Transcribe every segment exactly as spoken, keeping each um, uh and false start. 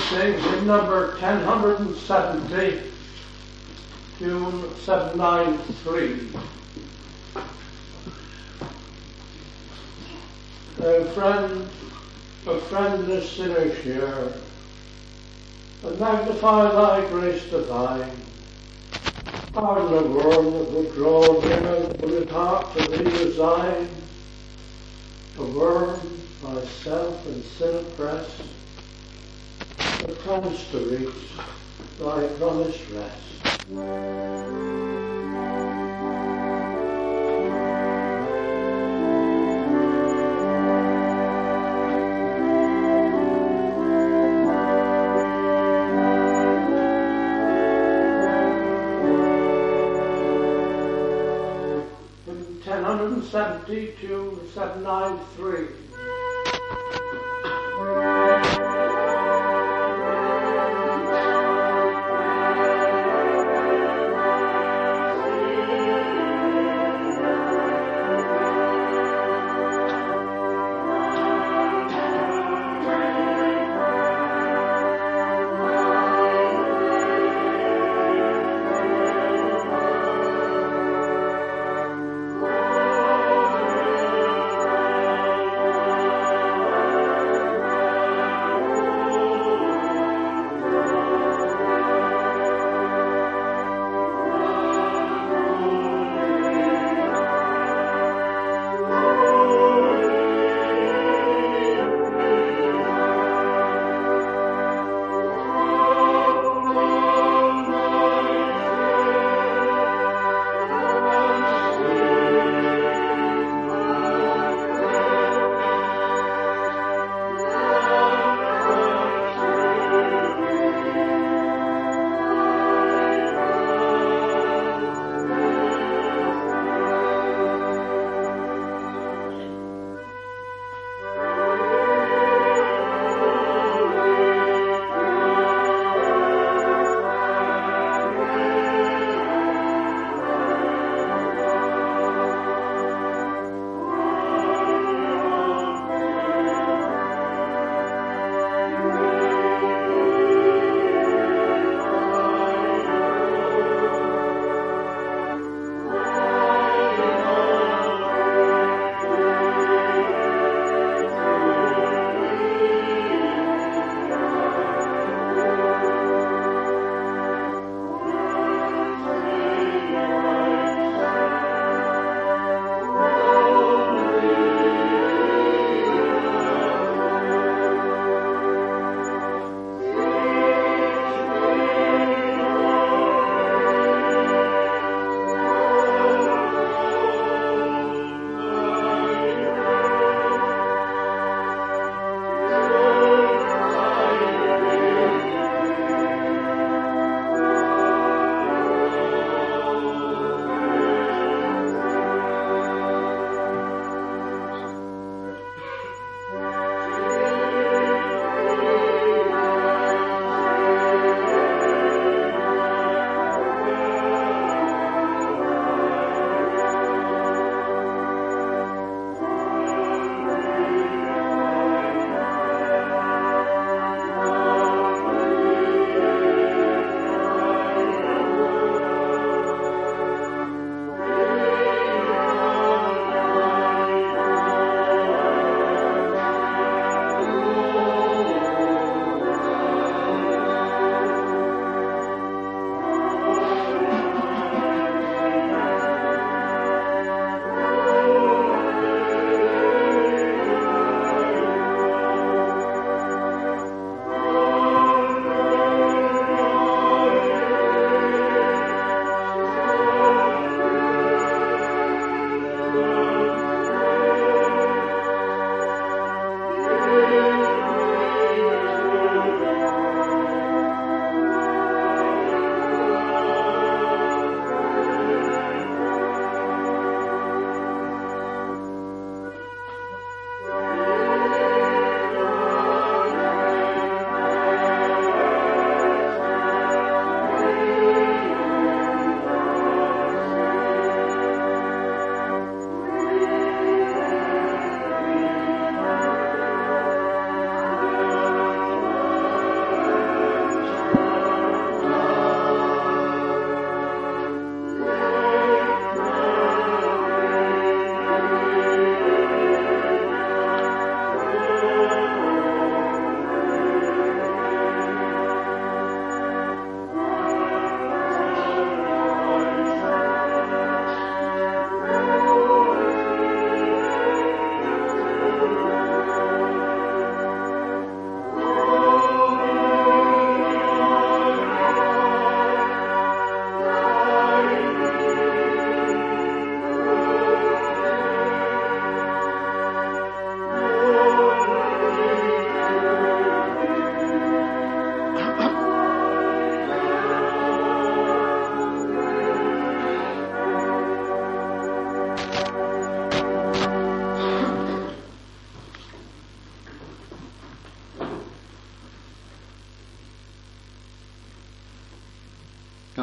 sing hymn number ten seventy, tune seven nine three. A friend, a friendless sinner share, and magnify thy grace divine. Pardon the world that would draw near with heart to thee resign. A worm, myself and sin oppressed, but promise to reach thy promised rest. ten seventy to seven ninety-three.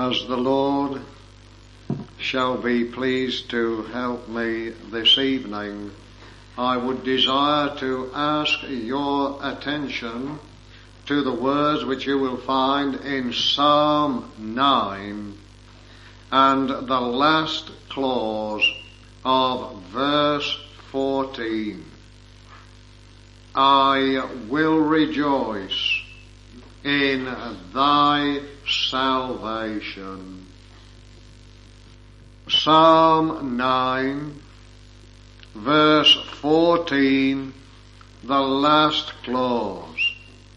as the Lord shall be pleased to help me this evening, I would desire to ask your attention to the words which you will find in Psalm nine and the last clause of verse fourteen. I will rejoice in thy salvation. Psalm nine, verse fourteen, the last clause.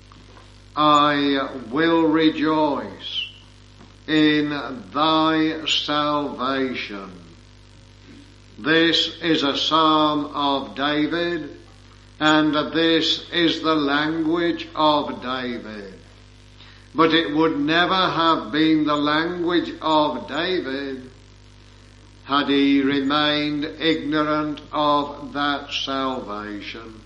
I will rejoice in thy salvation. This is a psalm of David, and this is the language of David. But it would never have been the language of David had he remained ignorant of that salvation.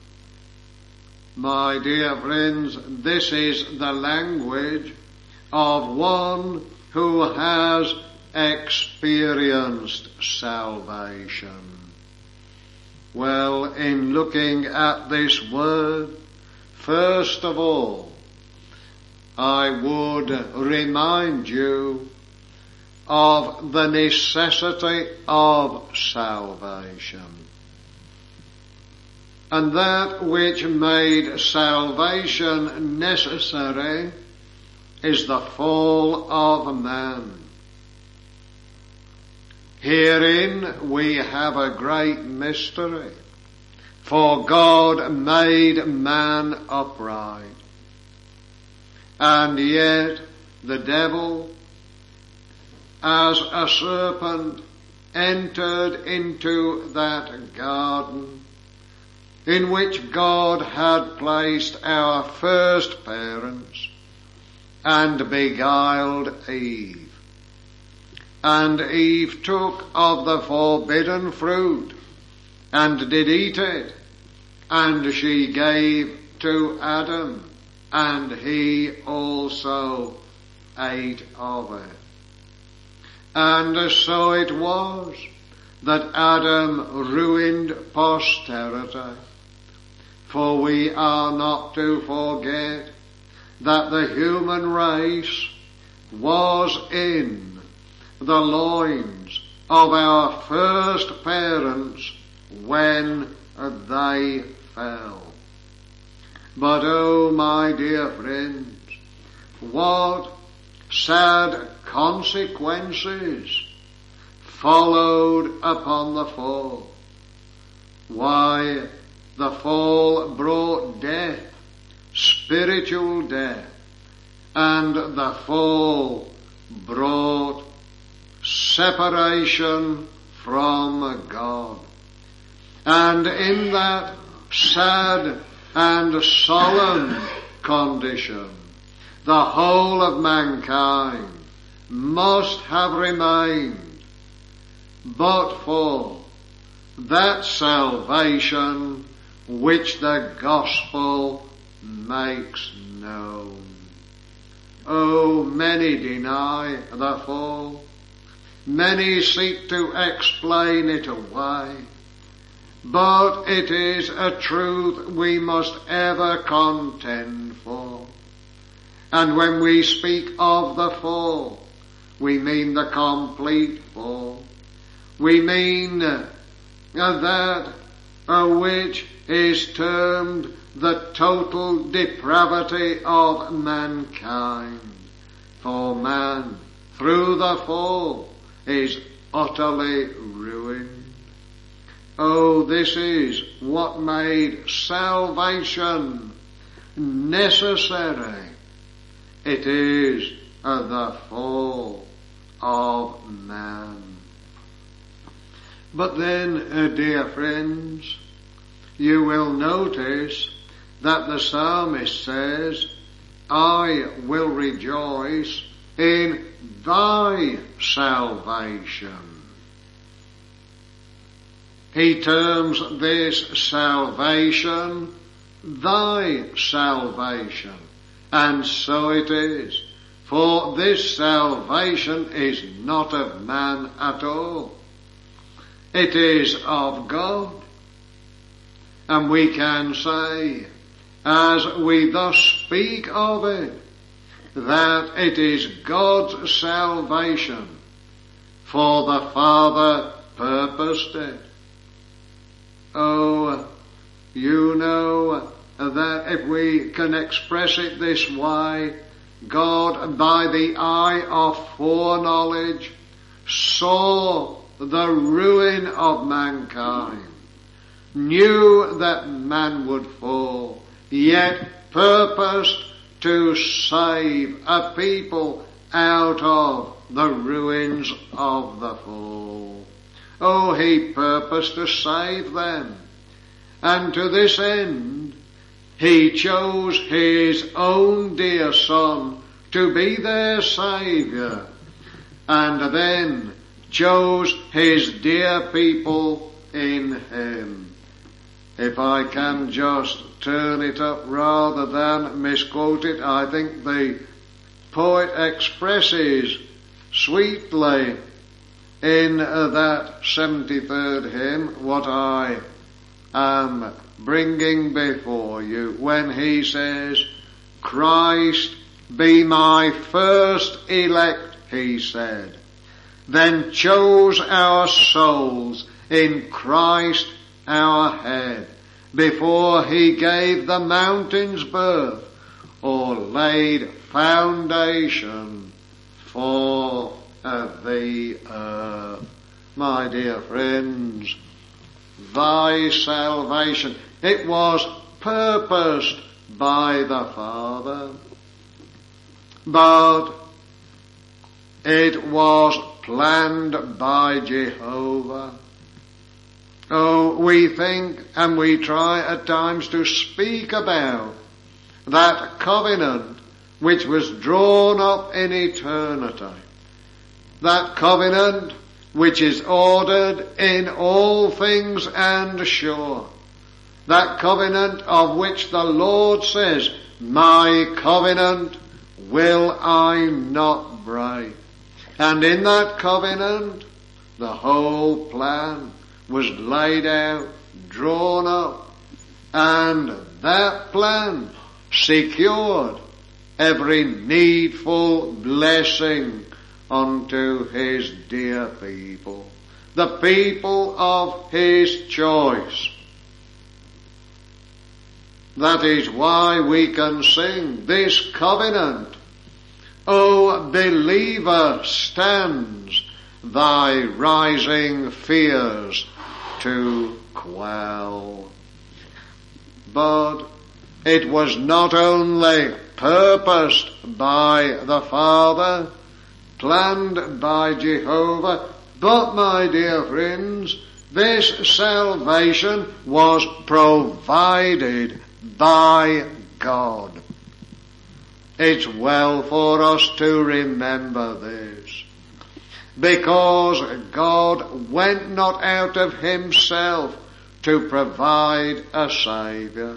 My dear friends, this is the language of one who has experienced salvation. Well, in looking at this word, first of all, I would remind you of the necessity of salvation. And that which made salvation necessary is the fall of man. Herein we have a great mystery, for God made man upright, and yet the devil, as a serpent, entered into that garden in which God had placed our first parents and beguiled Eve. And Eve took of the forbidden fruit and did eat it, and she gave to Adam, and he also ate of it. And so it was that Adam ruined posterity. For we are not to forget that the human race was in the loins of our first parents when they fell. But oh, my dear friends, what sad consequences followed upon the fall. Why, the fall brought death, spiritual death, and the fall brought separation from God. And in that sad and solemn condition, the whole of mankind must have remained, but for that salvation which the gospel makes known. Oh, many deny the fall. Many seek to explain it away. But it is a truth we must ever contend for. And when we speak of the fall, we mean the complete fall. We mean uh, that uh, which is termed the total depravity of mankind. For man, through the fall, is utterly ruined. Oh, this is what made salvation necessary. It is uh, the fall of man. But then, uh, dear friends, you will notice that the psalmist says, I will rejoice in thy salvation. He terms this salvation thy salvation. And so it is. For this salvation is not of man at all. It is of God. And we can say, as we thus speak of it, that it is God's salvation, for the Father purposed it. Oh, you know that if we can express it this way, God, by the eye of foreknowledge, saw the ruin of mankind, knew that man would fall, yet purposed to save a people out of the ruins of the fall. Oh, he purposed to save them. And to this end, he chose his own dear Son to be their Saviour, and then chose his dear people in him. If I can just turn it up rather than misquote it, I think the poet expresses sweetly in that seventy-third hymn what I am bringing before you when he says, Christ be my first elect, he said, then chose our souls in Christ our head, before he gave the mountains birth, or laid foundation for the earth. My dear friends, thy salvation, it was purposed by the Father, but it was planned by Jehovah. Oh, we think and we try at times to speak about that covenant which was drawn up in eternity. That covenant which is ordered in all things and sure. That covenant of which the Lord says, my covenant will I not break. And in that covenant, the whole plan was laid out, drawn up, and that plan secured every needful blessing unto his dear people, the people of his choice. That is why we can sing this covenant, O believer, stands thy rising fears to quell. But it was not only purposed by the Father, planned by Jehovah, but, my dear friends, this salvation was provided by God. It's well for us to remember this, because God went not out of himself to provide a Saviour.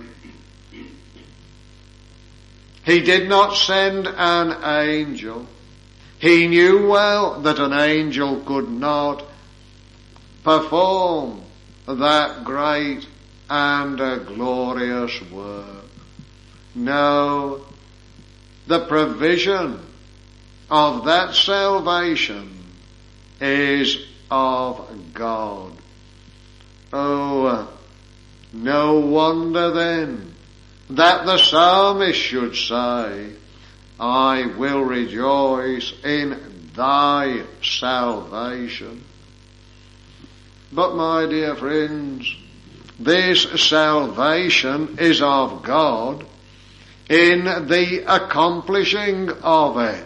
He did not send an angel. He knew well that an angel could not perform that great and a glorious work. No, the provision of that salvation is of God. Oh, no wonder then that the psalmist should say, I will rejoice in thy salvation. But, my dear friends, this salvation is of God in the accomplishing of it.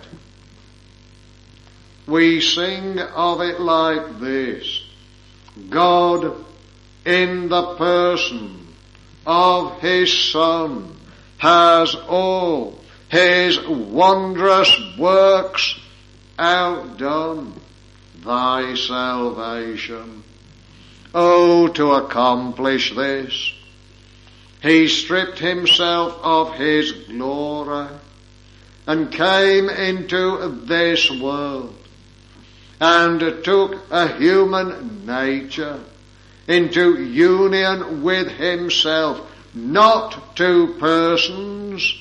We sing of it like this: God, in the person of his Son, has all his wondrous works outdone thy salvation. Oh, to accomplish this, he stripped himself of his glory, and came into this world and took a human nature into union with himself, not two persons,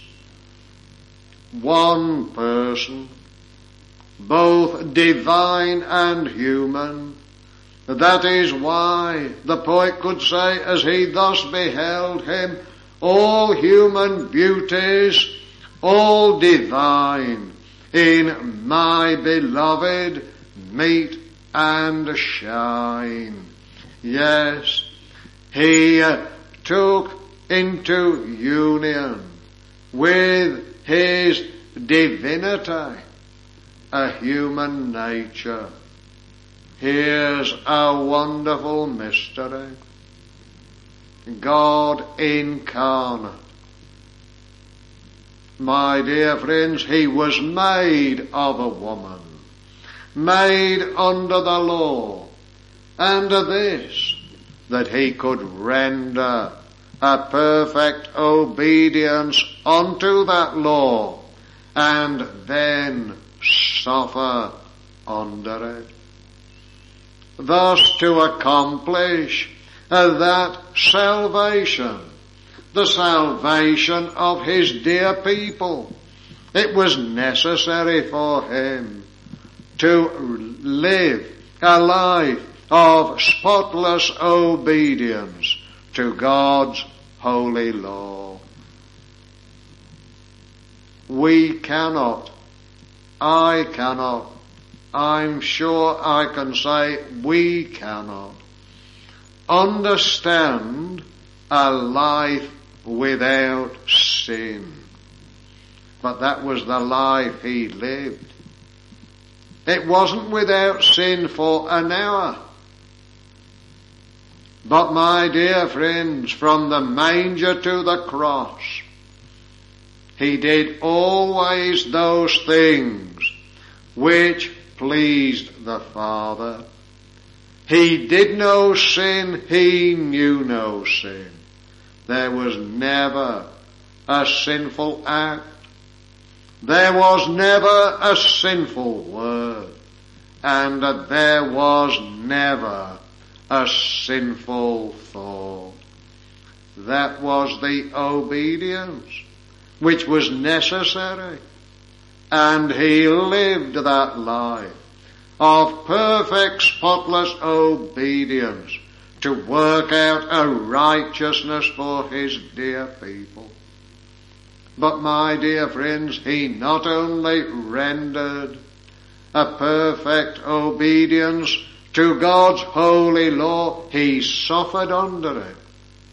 one person, both divine and human. That is why the poet could say, as he thus beheld him, all human beauties, all divine, in my beloved meet and shine. Yes, he uh, took into union with his divinity a human nature. Here's a wonderful mystery. God incarnate. My dear friends, he was made of a woman, made under the law, and this, that he could render a perfect obedience unto that law, and then suffer under it. Thus to accomplish uh, that salvation, the salvation of his dear people, it was necessary for him to live a life of spotless obedience to God's holy law. We cannot, I cannot, I'm sure I can say we cannot understand a life without sin. But that was the life he lived. It wasn't without sin for an hour. But my dear friends, from the manger to the cross, he did always those things which pleased the Father. He did no sin, he knew no sin. There was never a sinful act. There was never a sinful word. And there was never a sinful thought. That was the obedience which was necessary. And he lived that life of perfect, spotless obedience to work out a righteousness for his dear people. But my dear friends, he not only rendered a perfect obedience to God's holy law, he suffered under it.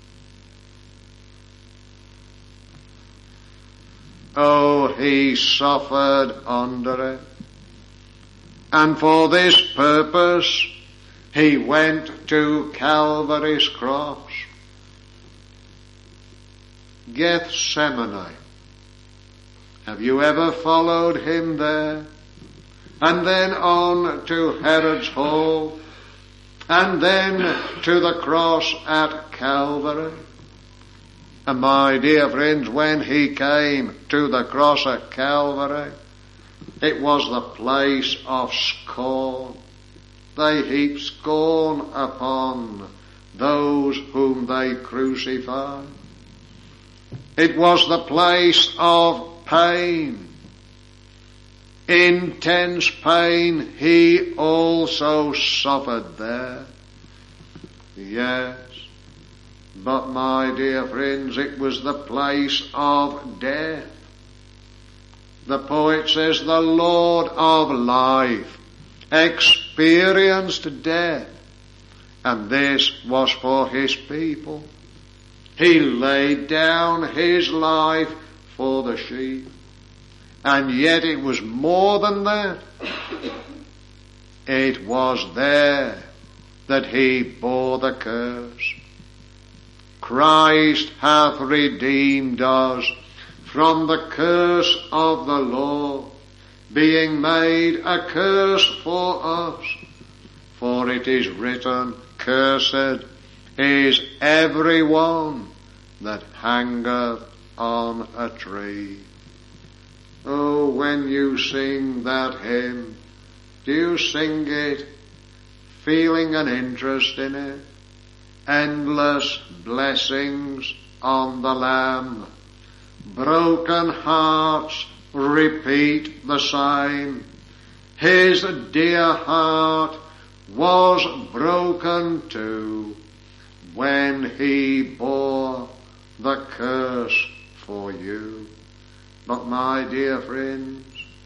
Oh, he suffered under it. And for this purpose, he went to Calvary's cross. Gethsemane. Have you ever followed him there? And then on to Herod's Hall, and then to the cross at Calvary. And my dear friends, when he came to the cross at Calvary, it was the place of scorn. They heaped scorn upon those whom they crucified. It was the place of pain. Intense pain he also suffered there. Yes, but my dear friends, it was the place of death. The poet says the Lord of life experienced death, and this was for his people. He laid down his life for the sheep. And yet it was more than that. It was there that he bore the curse. Christ hath redeemed us from the curse of the law, being made a curse for us. For it is written, cursed is every one that hangeth on a tree. Oh, when you sing that hymn, do you sing it feeling an interest in it? Endless blessings on the Lamb. Broken hearts repeat the same. His dear heart was broken too when he bore the curse for you. But my dear friends,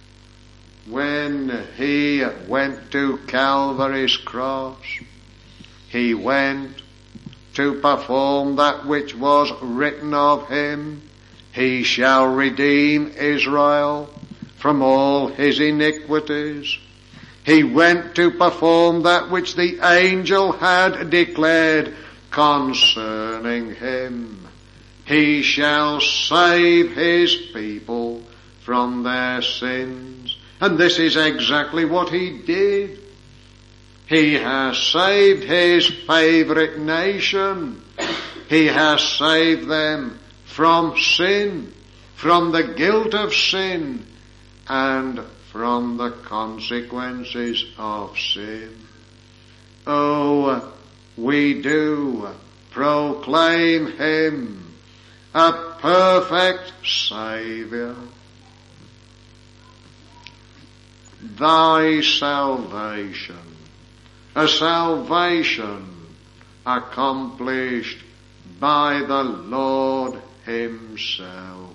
when he went to Calvary's cross, he went to perform that which was written of him. He shall redeem Israel from all his iniquities. He went to perform that which the angel had declared concerning him. He shall save his people from their sins. And this is exactly what he did. He has saved his favourite nation. He has saved them from sin, from the guilt of sin, and from the consequences of sin. Oh, we do proclaim him a perfect Saviour. Thy salvation, a salvation accomplished by the Lord himself.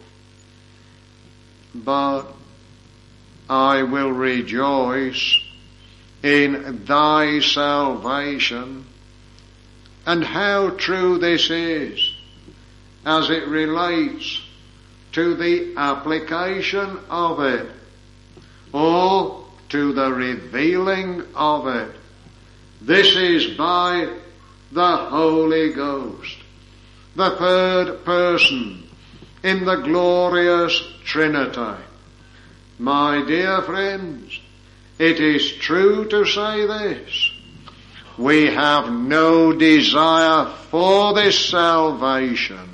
But I will rejoice in thy salvation. And how true this is as it relates to the application of it, or to the revealing of it. This is by the Holy Ghost, the third person in the glorious Trinity. My dear friends, it is true to say this. We have no desire for this salvation,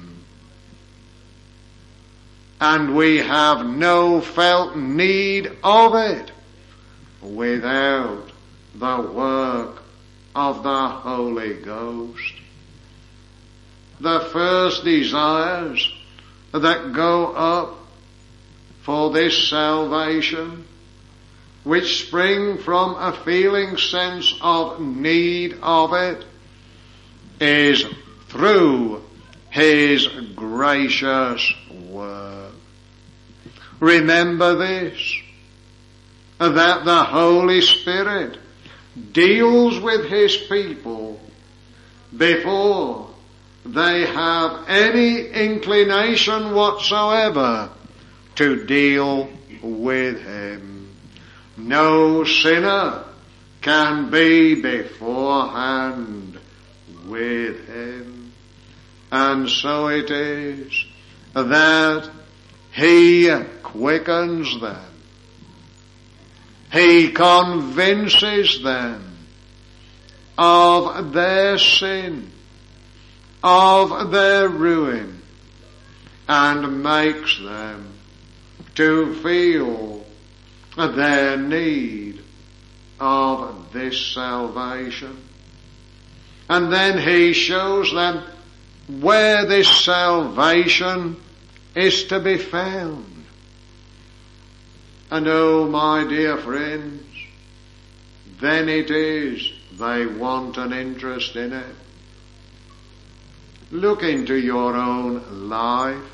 and we have no felt need of it without the work of the Holy Ghost. The first desires that go up for this salvation, which spring from a feeling sense of need of it, is through his gracious work. Remember this, that the Holy Spirit deals with his people before they have any inclination whatsoever to deal with him. No sinner can be beforehand with him. And so it is that he quickens them. He convinces them of their sin, of their ruin, and makes them to feel their need of this salvation. And then he shows them where this salvation is to be found. And oh, my dear friends, then it is they want an interest in it. Look into your own life.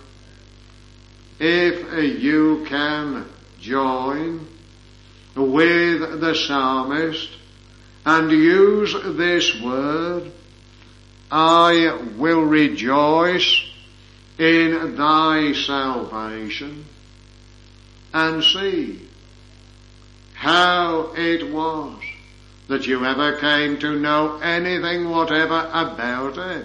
If you can join with the psalmist and use this word, I will rejoice in thy salvation, and see how it was that you ever came to know anything whatever about it.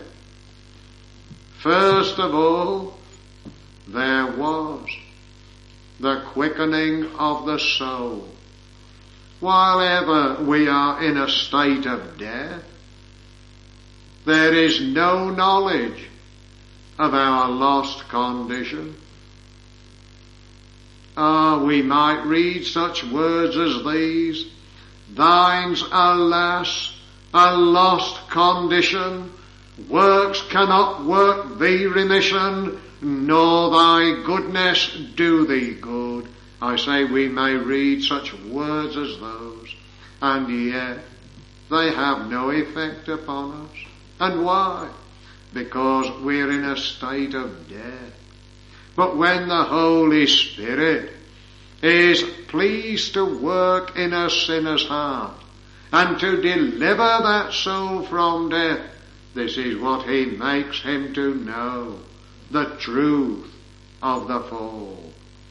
First of all, there was the quickening of the soul. While ever we are in a state of death, there is no knowledge of our lost condition. Ah, we might read such words as these. Thine's, alas, a lost condition. Works cannot work thee remission, nor thy goodness do thee good. I say we may read such words as those, and yet they have no effect upon us. And why? Because we're in a state of death. But when the Holy Spirit is pleased to work in a sinner's heart and to deliver that soul from death, this is what he makes him to know, the truth of the fall.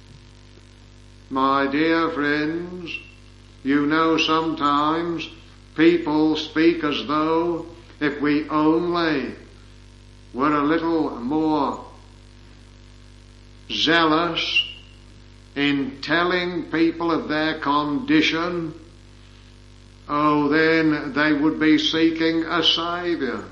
My dear friends, you know sometimes people speak as though if we only were a little more zealous in telling people of their condition, oh, then they would be seeking a Saviour.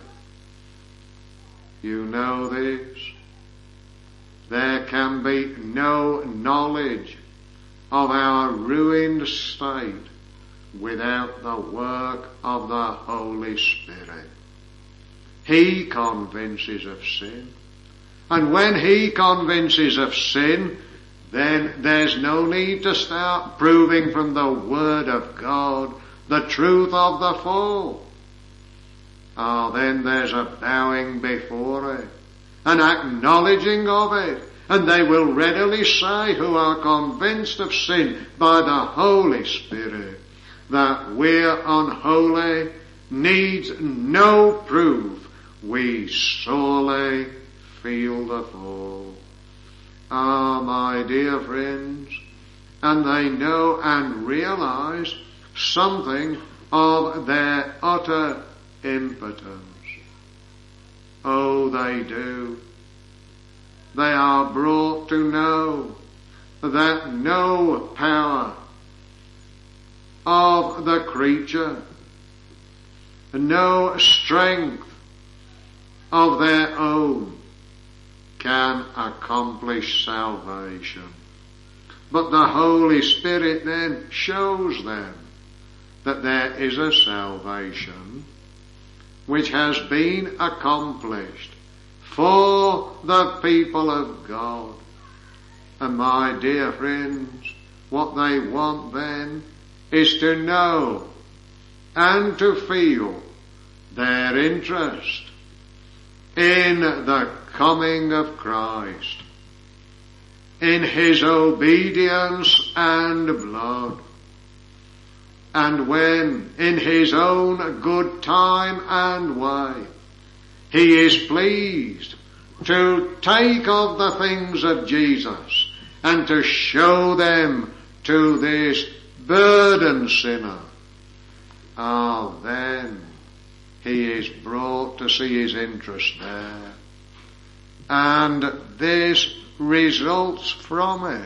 You know this. There can be no knowledge of our ruined state without the work of the Holy Spirit. He convinces of sin. And when he convinces of sin, then there's no need to start proving from the Word of God the truth of the fall. Ah, then there's a bowing before it, an acknowledging of it, and they will readily say who are convinced of sin by the Holy Spirit that we're unholy needs no proof. We sorely feel the fall. Ah, my dear friends, and they know and realize something of their utter impotence. Oh, they do. They are brought to know that no power of the creature, no strength of their own can accomplish salvation. But the Holy Spirit then shows them that there is a salvation which has been accomplished for the people of God. And my dear friends, what they want then is to know and to feel their interest in the coming of Christ, in his obedience and blood. And when in his own good time and way he is pleased to take of the things of Jesus and to show them to this burdened sinner, ah, then he is brought to see his interest there. And this results from it.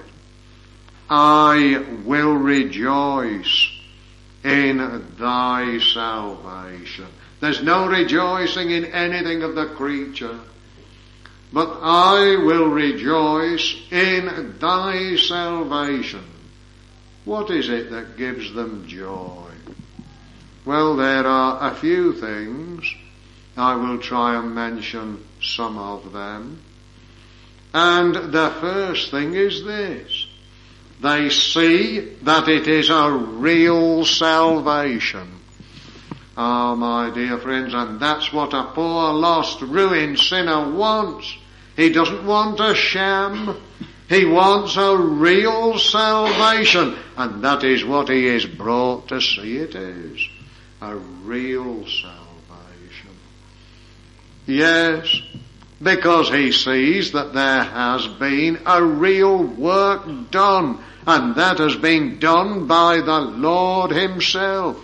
I will rejoice in thy salvation. There's no rejoicing in anything of the creature, but I will rejoice in thy salvation. What is it that gives them joy? Well, there are a few things. I will try and mention some of them. And the first thing is this. They see that it is a real salvation. Ah, oh, my dear friends, and that's what a poor, lost, ruined sinner wants. He doesn't want a sham. He wants a real salvation. And that is what he is brought to see it is. A real salvation. Yes, because he sees that there has been a real work done, and that has been done by the Lord himself.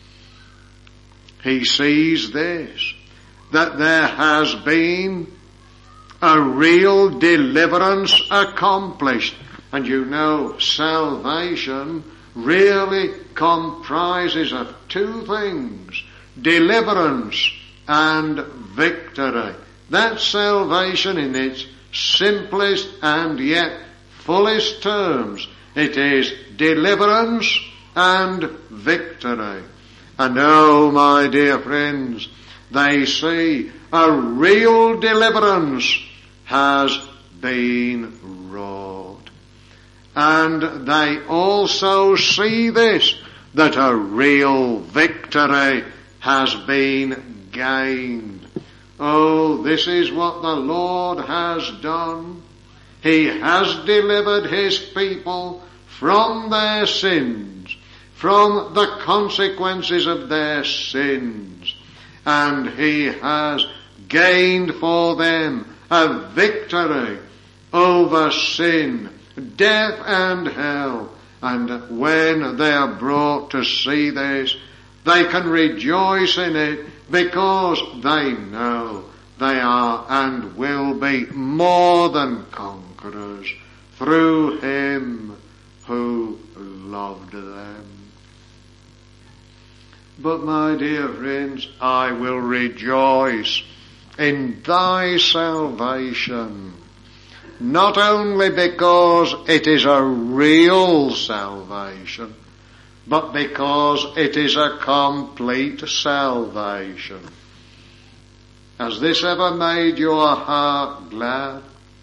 He sees this, that there has been a real deliverance accomplished. And you know, salvation really comprises of two things, deliverance and victory. That's salvation in its simplest and yet fullest terms. It is deliverance and victory. And oh, my dear friends, they see a real deliverance has been wrought. And they also see this, that a real victory has been gained. Oh, this is what the Lord has done. He has delivered his people from their sins, from the consequences of their sins, and he has gained for them a victory over sin, death and hell. And when they are brought to see this, they can rejoice in it, because they know they are and will be more than conquerors through him who loved them. But my dear friends, I will rejoice in thy salvation, not only because it is a real salvation, but because it is a complete salvation. Has this ever made your heart glad?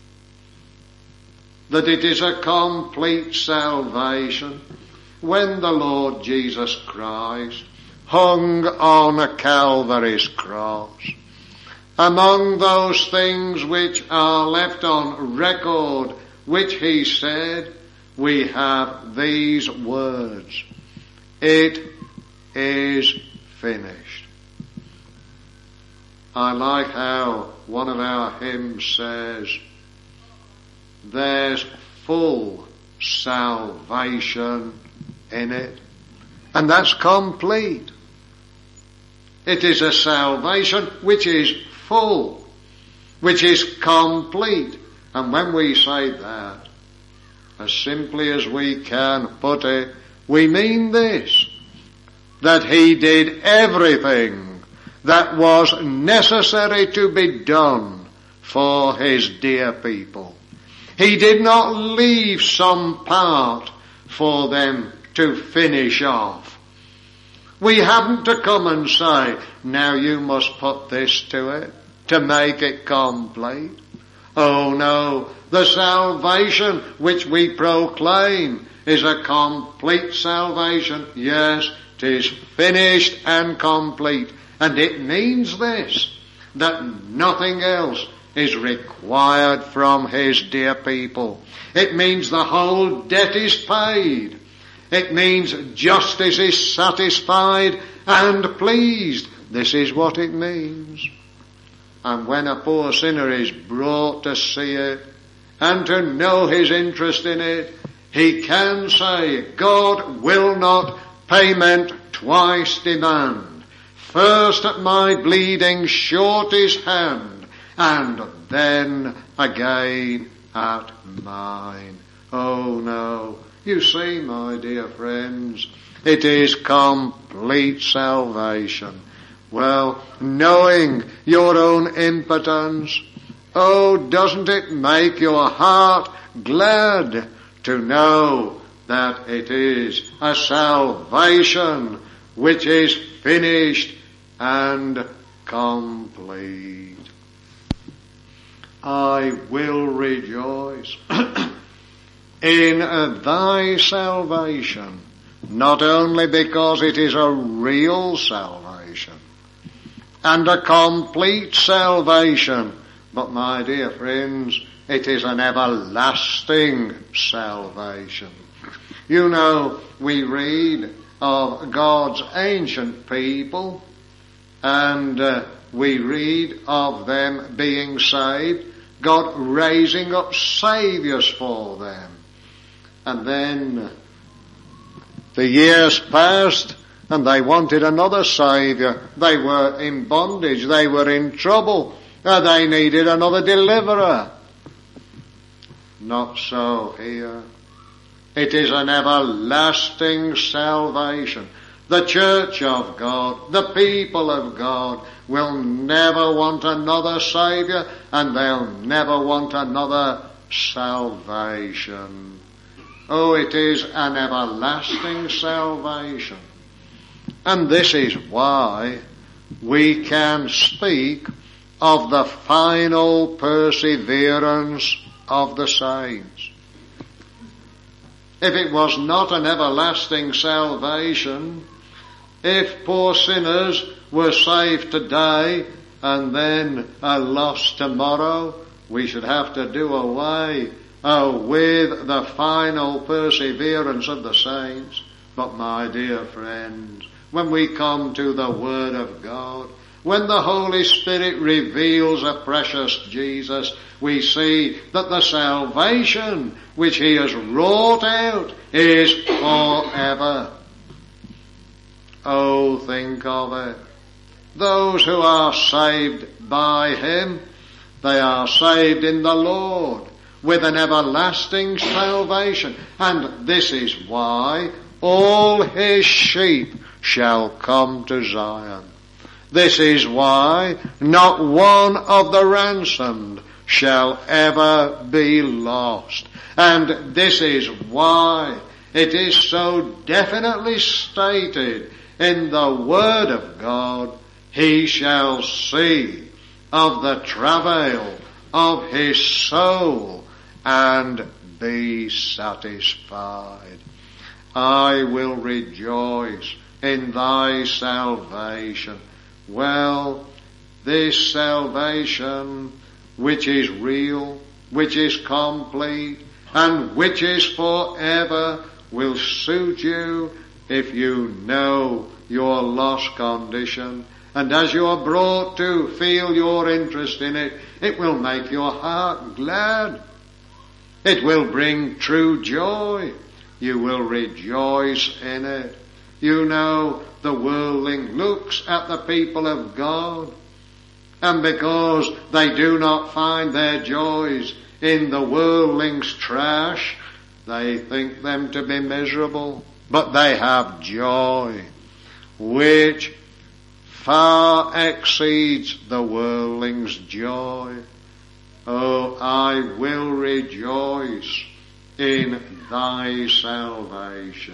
That it is a complete salvation when the Lord Jesus Christ hung on a Calvary's cross. Among those things which are left on record, which he said, we have these words: it is finished. I like how one of our hymns says, there's full salvation in it. And that's complete. It is a salvation which is full, which is complete. And when we say that, as simply as we can put it, we mean this, that he did everything that was necessary to be done for his dear people. He did not leave some part for them to finish off. We haven't to come and say, now you must put this to it to make it complete. Oh no, the salvation which we proclaim is a complete salvation. Yes, it is finished and complete. And it means this, that nothing else is required from his dear people. It means the whole debt is paid. It means justice is satisfied and pleased. This is what it means. And when a poor sinner is brought to see it and to know his interest in it, he can say, God will not payment twice demand. First at my bleeding short his hand, and then again at mine. Oh no. You see, my dear friends, it is complete salvation. Well, knowing your own impotence, oh, doesn't it make your heart glad to know that it is a salvation which is finished and complete? I will rejoice in thy salvation, not only because it is a real salvation and a complete salvation, but my dear friends, it is an everlasting salvation. You know, we read of God's ancient people, and uh, we read of them being saved, God raising up saviours for them. And then the years passed and they wanted another saviour. They were in bondage, they were in trouble, uh, they needed another deliverer. Not so here. It is an everlasting salvation. The church of God, the people of God, will never want another saviour, and they'll never want another salvation. Oh, it is an everlasting salvation. And this is why we can speak of the final perseverance of the saints. If it was not an everlasting salvation, if poor sinners were saved today and then are lost tomorrow, we should have to do away oh, with the final perseverance of the saints. But my dear friends, when we come to the Word of God, when the Holy Spirit reveals a precious Jesus, we see that the salvation which He has wrought out is forever. Oh, think of it. Those who are saved by Him, they are saved in the Lord with an everlasting salvation. And this is why all His sheep shall come to Zion. This is why not one of the ransomed shall ever be lost. And this is why it is so definitely stated in the Word of God, He shall see of the travail of his soul and be satisfied. I will rejoice in thy salvation. Well, this salvation, which is real, which is complete, and which is forever, will suit you if you know your lost condition. And as you are brought to feel your interest in it, it will make your heart glad. It will bring true joy. You will rejoice in it. You know, the worldling looks at the people of God, and because they do not find their joys in the worldling's trash, they think them to be miserable. But they have joy, which far exceeds the worldling's joy. Oh, I will rejoice in thy salvation.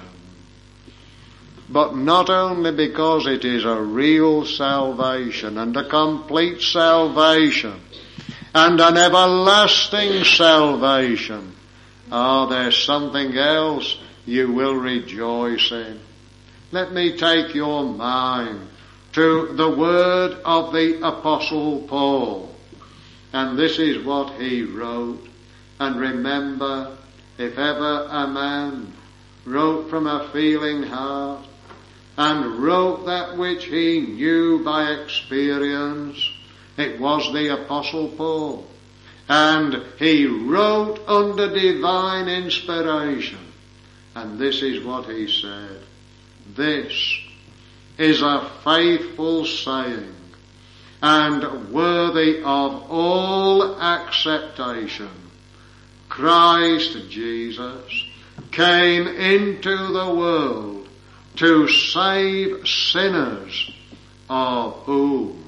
But not only because it is a real salvation and a complete salvation and an everlasting salvation. Ah, there's something else you will rejoice in. Let me take your mind to the word of the Apostle Paul. And this is what he wrote. And remember, if ever a man wrote from a feeling heart, and wrote that which he knew by experience, it was the Apostle Paul. And he wrote under divine inspiration. And this is what he said. This is a faithful saying, and worthy of all acceptation. Christ Jesus came into the world to save sinners, of whom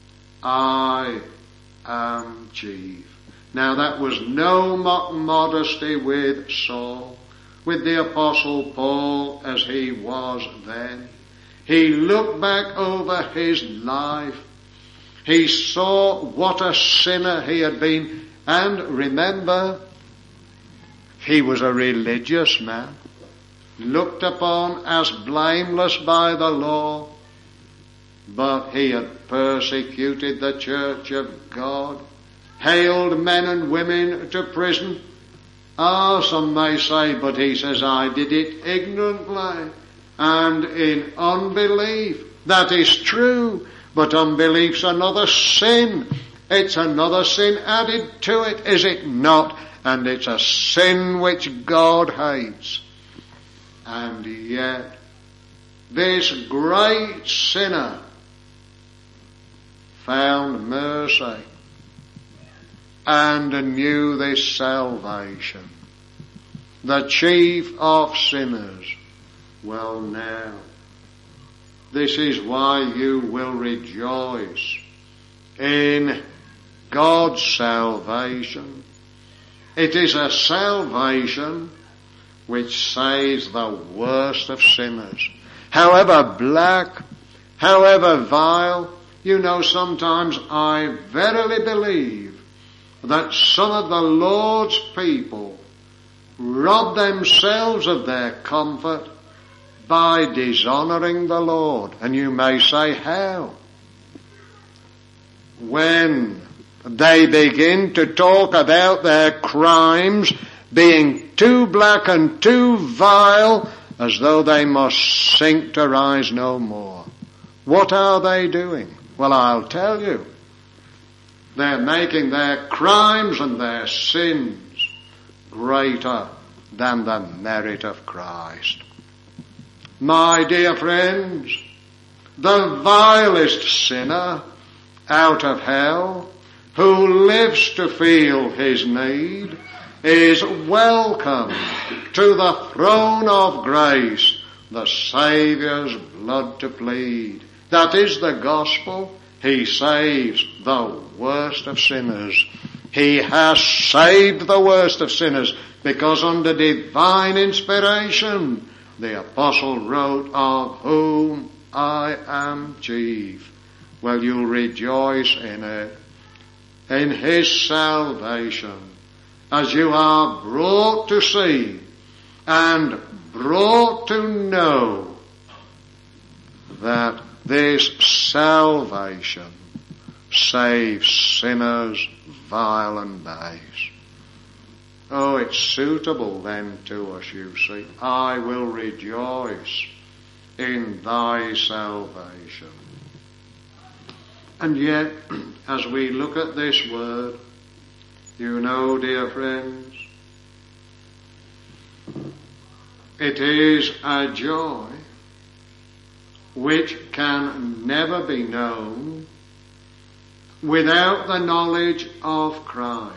I am chief. Now that was no mock modesty with Saul, with the Apostle Paul as he was then. He looked back over his life. He saw what a sinner he had been. And remember, he was a religious man, looked upon as blameless by the law, but he had persecuted the church of God, haled men and women to prison. Ah, some may say, but he says, I did it ignorantly and in unbelief. That is true, but unbelief's another sin. It's another sin added to it, is it not? And it's a sin which God hates. And yet, this great sinner found mercy and knew this salvation. The chief of sinners. Well now, this is why you will rejoice in God's salvation. It is a salvation which saves the worst of sinners. However black, however vile, you know, sometimes I verily believe that some of the Lord's people rob themselves of their comfort by dishonouring the Lord. And you may say, how? When they begin to talk about their crimes being too black and too vile, as though they must sink to rise no more. What are they doing? Well, I'll tell you. They're making their crimes and their sins greater than the merit of Christ. My dear friends, the vilest sinner out of hell, who lives to feel his need, is welcome to the throne of grace, the Saviour's blood to plead. That is the gospel. He saves the worst of sinners. He has saved the worst of sinners because under divine inspiration the apostle wrote, of whom I am chief. Well, you'll rejoice in it, in his salvation, as you are brought to see and brought to know that this salvation saves sinners vile and base. Oh, it's suitable then to us, you see. I will rejoice in thy salvation. And yet, as we look at this word, you know, dear friends, it is a joy which can never be known without the knowledge of Christ.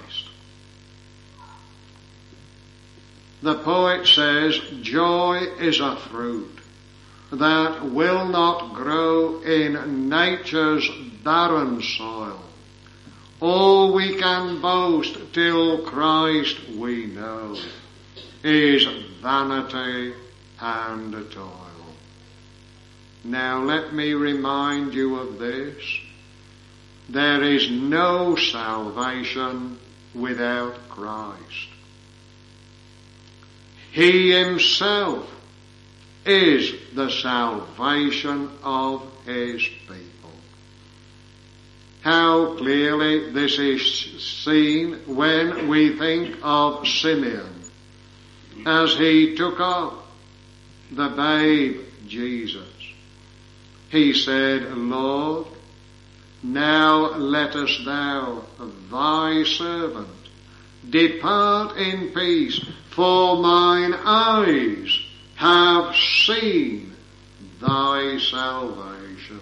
The poet says, joy is a fruit that will not grow in nature's barren soil. All we can boast till Christ we know is vanity and toil. Now let me remind you of this. There is no salvation without Christ. He himself is the salvation of his people. How clearly this is seen when we think of Simeon as he took up the babe Jesus. He said, Lord, now lettest thou, thy servant, depart in peace, for mine eyes have seen thy salvation.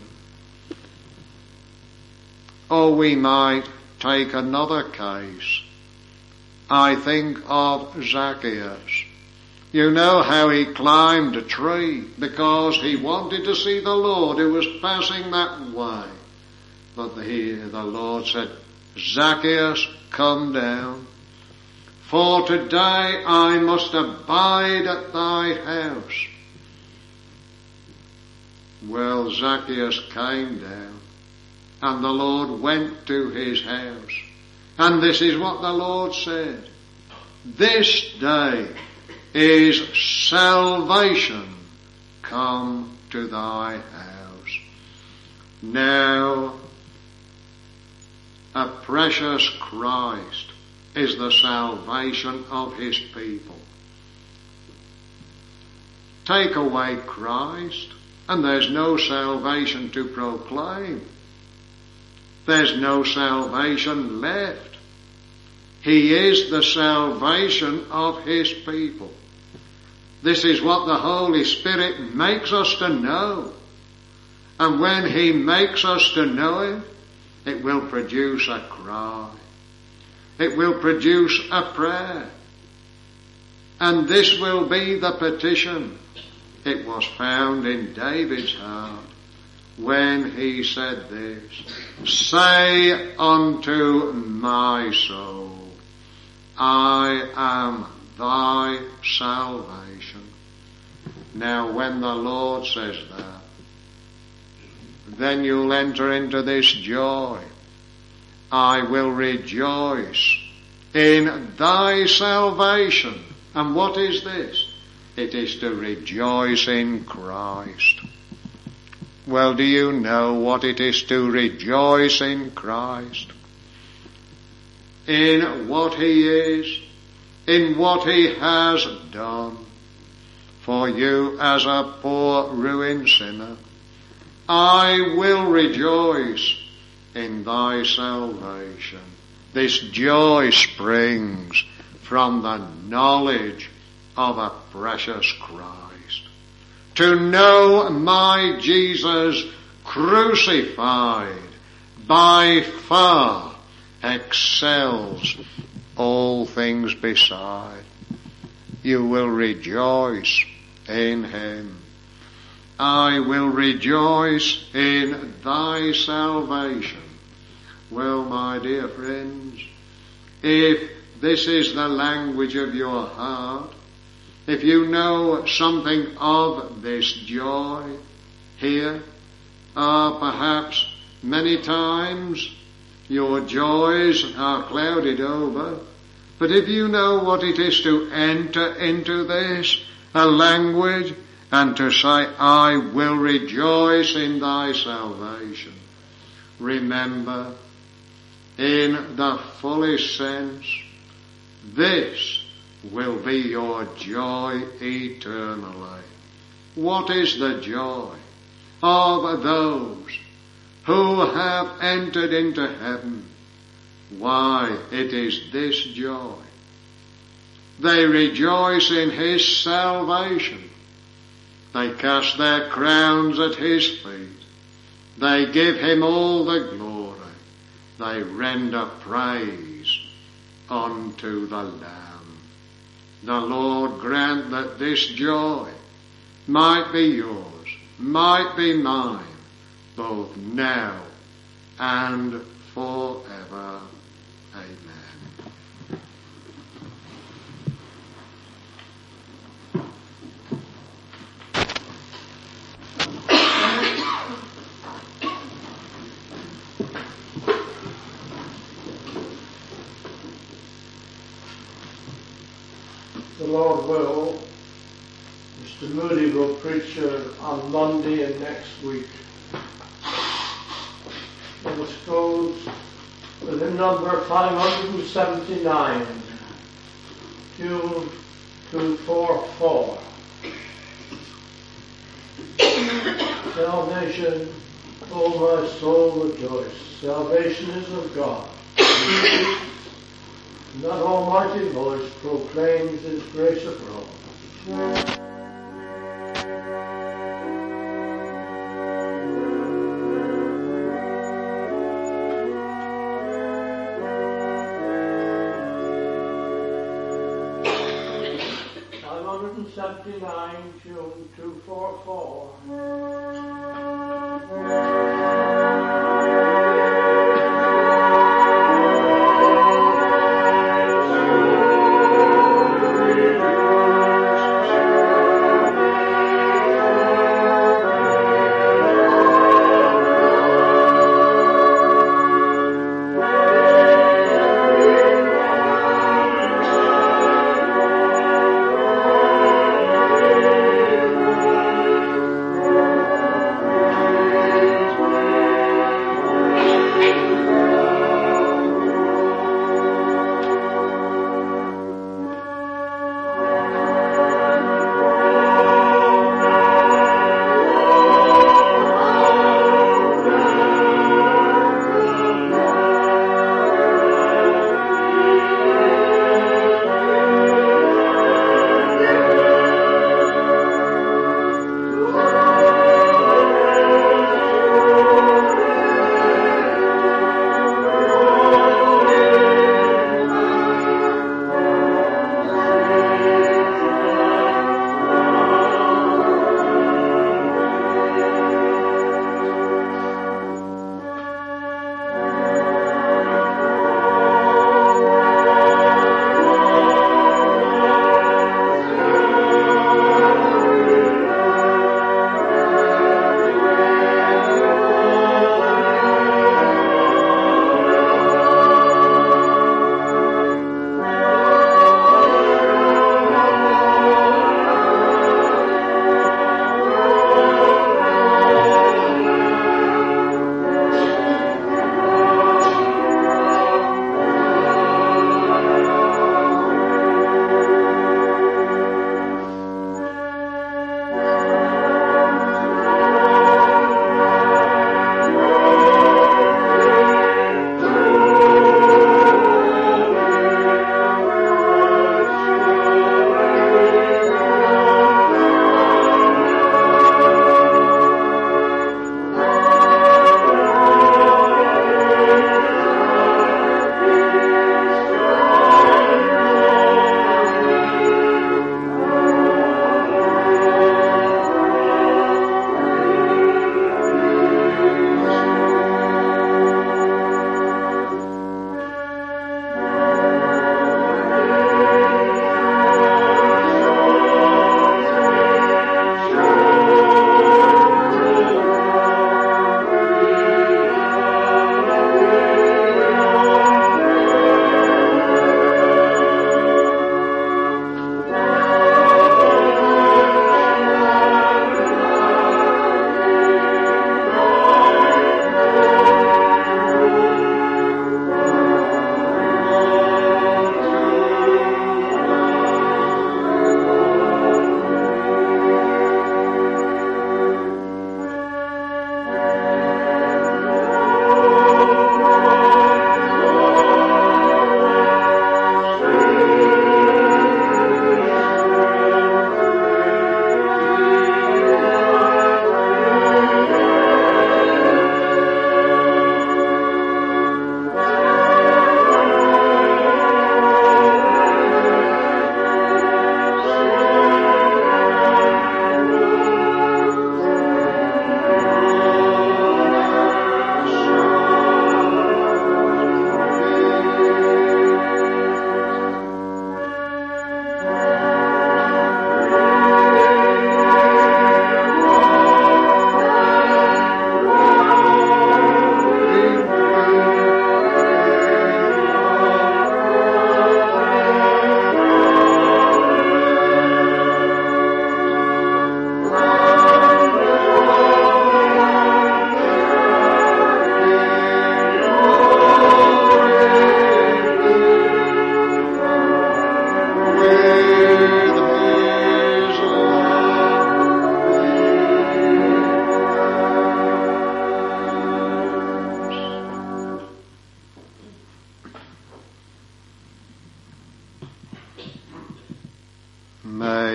Or we might take another case. I think of Zacchaeus. You know how he climbed a tree because he wanted to see the Lord who was passing that way. But the, the Lord said, Zacchaeus, come down, for today I must abide at thy house. Well, Zacchaeus came down, and the Lord went to his house. And this is what the Lord said, this day is salvation come to thy house. Now, a precious Christ is the salvation of his people. Take away Christ, and there's no salvation to proclaim. There's no salvation left. He is the salvation of his people. This is what the Holy Spirit makes us to know. And when he makes us to know him, it will produce a cry. It will produce a prayer. And this will be the petition. It was found in David's heart when he said this, say unto my soul, I am thy salvation. Now when the Lord says that, then you'll enter into this joy. I will rejoice in thy salvation. And what is this? It is to rejoice in Christ. Well, do you know what it is to rejoice in Christ? In what he is, in what he has done for you as a poor ruined sinner. I will rejoice in thy salvation. This joy springs from the knowledge of a precious Christ. To know my Jesus crucified by far excels all things beside. You will rejoice in him. I will rejoice in thy salvation. Well, my dear friends, if this is the language of your heart, if you know something of this joy here, or perhaps many times your joys are clouded over, but if you know what it is to enter into this, a language, and to say, I will rejoice in thy salvation, remember, in the fullest sense, this will be your joy eternally. What is the joy of those who have entered into heaven? Why, it is this joy. They rejoice in his salvation. They cast their crowns at his feet. They give him all the glory. They render praise unto the Lamb. The Lord grant that this joy might be yours, might be mine, both now and forever. Amen. The Lord will, Mister Moody will preach on Monday and next week. Let us close with hymn number five hundred seventy-nine, tune two four four. Salvation, O my soul, rejoice. Salvation is of God. And that almighty voice proclaims his grace abroad. five hundred seventy-nine, tune two four four.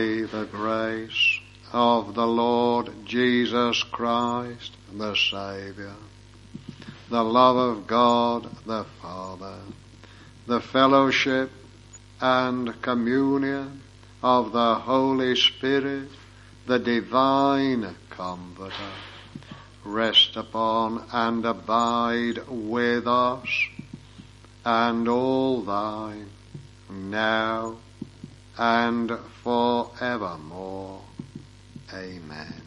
May the grace of the Lord Jesus Christ, the Saviour, the love of God the Father, the fellowship and communion of the Holy Spirit, the divine Comforter, rest upon and abide with us and all thine, now and forevermore. Amen.